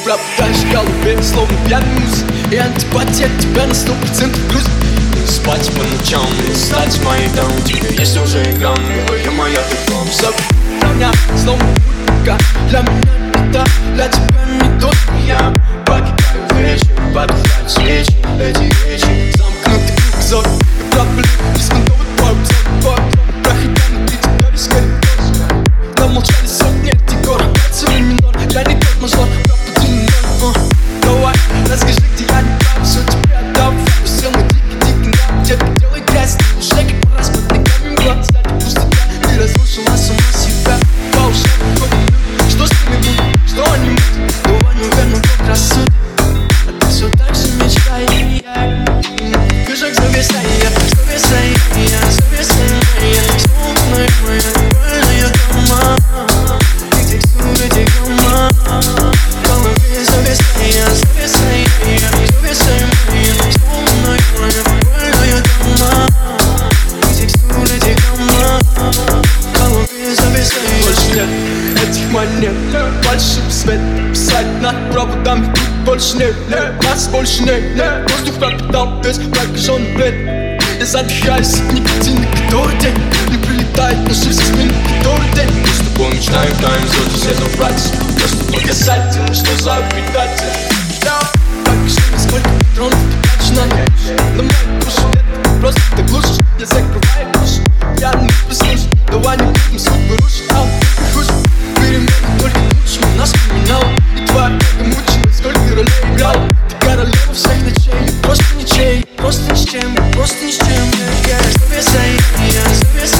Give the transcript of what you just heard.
пропадаешь в голове, словно пьяный муз. И антипатия от тебя на 100% груз. Спать по ночам и стать моей там. У тебя есть уже экран, я моя диплом. Все броня, словно пулька. Для меня это, для тебя не тот. Я покидаю вечер, потухают свечи. Эти вещи замкнутый кругозор. И проблем беспонтовый твой обзор. Проходя внутри тебя весь коридор. Нам молчали сотни декор. Пальцевый минор, я не тот мажор. Пропади ноль, давай, расскажи, где я не прав. Все тебе отдам, сел на дикий нрав. Детка, делай грязь, уже как по распадный камень в глаз. Кстати, пустота, ты разрушила сама себя. По ушам ходят люди, что с ними будет, что они мутят. Давай, наверное, Бог рассудит, а ты все так же мечтаешь. Кружок зависая, словно моя больная дома. И текстуры текома. В голове зависая, словно моя больная дома. И текстуры текома. В голове зависая. Больше нет этих монет, больше свет. Писать над проводами тут больше нет. Нас больше нет. Воздух пропитал весь прокаженный бред. Я задыхаюсь от никотина, который день не прилетает на жизнь спину, который день. Мы с тобой мечтаем, тайм-зон, соседом брать. Просто показатель, что за обитатель. Покажи, сколько патронов ты тратишь на ночь. На мою душу это просто ты глушишь. Я закрываю уши, я не послушаю. Давай не будем судьбы рушить, а ты хуже. Перемены только к лучшему нас поменял. И твоя эго мучила, сколько ролей играл. Ты королева всех ночей, просто ничей. Просто ни с чем, просто ни с чем. Я зависаю,